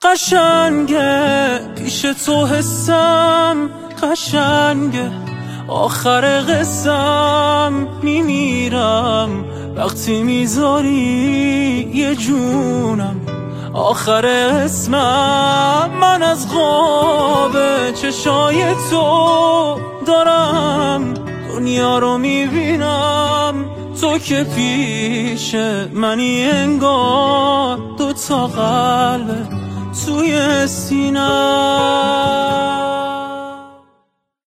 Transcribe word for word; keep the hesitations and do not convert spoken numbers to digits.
قشنگه پیش تو حسم قشنگه، آخر قسم میمیرم وقتی میذاری یه جونم آخر اسمم. من از خواب چشای تو دارم دنیا رو میبینم، تو که پیش منی انگار دوتا قلب توی سینم.